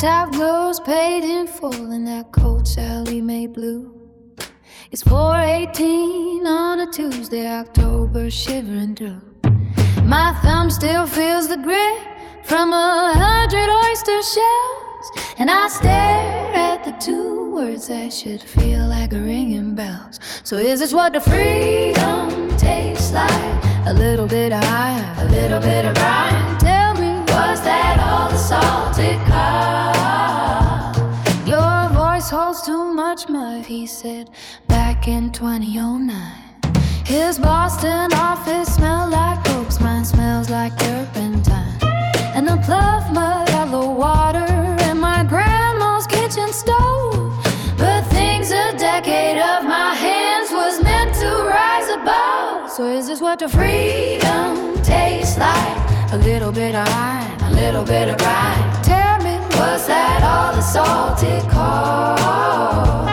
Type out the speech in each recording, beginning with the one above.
top glows paid in full in that cold Sally Mae blue. It's 4:18 on a Tuesday, October shivering through. My thumb still feels the grit from 100 oyster shells, and I stare at the two words that should feel like ringing bells. So is this what the freedom tastes like? A little bit of high, a little bit of brine. Tell me, was that all the salted cod? Your voice holds too much mud, he said back in 2009. His Boston office smelled like oaks, mine smells like turpentine. And the bluff mud, yellow water, and my grandma's kitchen stove. But things a decade of my hands was meant to rise above. So is this what the freedom tastes like? A little bit of wine, a little bit of brine. Tell me, was that all the salted cod?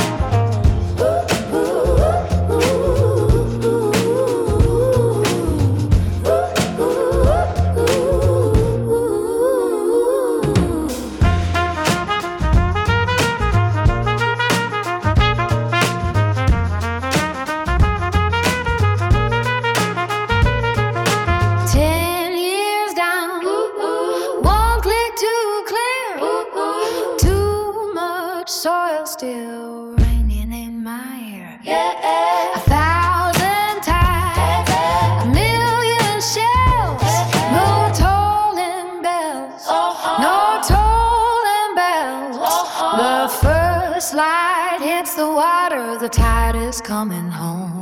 Soil still raining in my ear. Yeah. 1,000 times, a million shells. No tolling bells. No tolling bells. The first light hits the water, the tide is coming home.